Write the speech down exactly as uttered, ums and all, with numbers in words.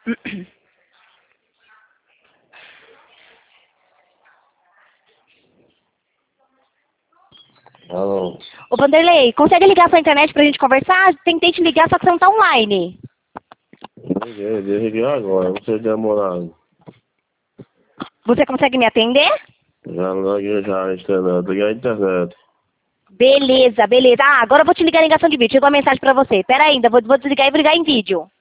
Alô? Ô, Vanderlei, consegue ligar sua internet pra gente conversar? Tentei te ligar, só que você não tá online. Liguei, desliguei agora, você demorado. Você consegue me atender? Já liguei já a internet, liguei a internet. Beleza, beleza. Ah, agora eu vou te ligar em ligação de vídeo. Chegou a mensagem pra você. Pera ainda, vou, vou desligar e vou ligar em vídeo.